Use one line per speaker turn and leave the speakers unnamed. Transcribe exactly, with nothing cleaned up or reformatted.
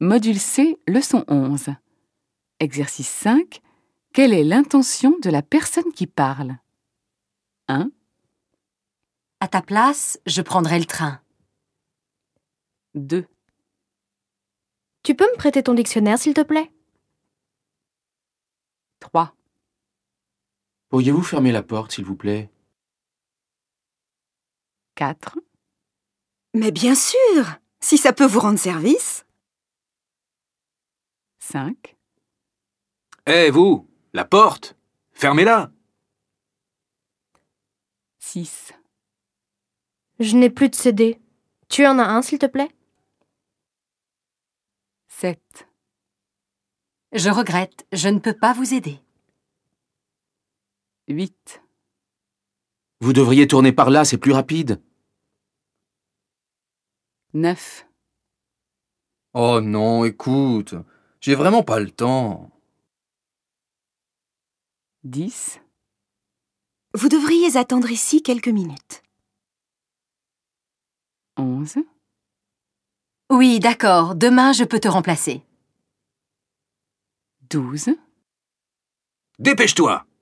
Module C, leçon onze. Exercice cinq. Quelle est l'intention de la personne qui parle? un.
À ta place, je prendrai le train.
deux.
Tu peux me prêter ton dictionnaire, s'il te plaît?
trois.
Pourriez-vous fermer la porte, s'il vous plaît?
quatre.
Mais bien sûr, si ça peut vous rendre service.
cinq.
Hé, vous, la porte! Fermez-la!
six.
Je n'ai plus de C D. Tu en as un, s'il te plaît?
sept.
Je regrette, je ne peux pas vous aider.
huit.
Vous devriez tourner par là, c'est plus rapide.
neuf.
Oh non, écoute, j'ai vraiment pas le temps.
dix.
Vous devriez attendre ici quelques minutes.
onze.
Oui, d'accord, demain je peux te remplacer.
douze.
Dépêche-toi!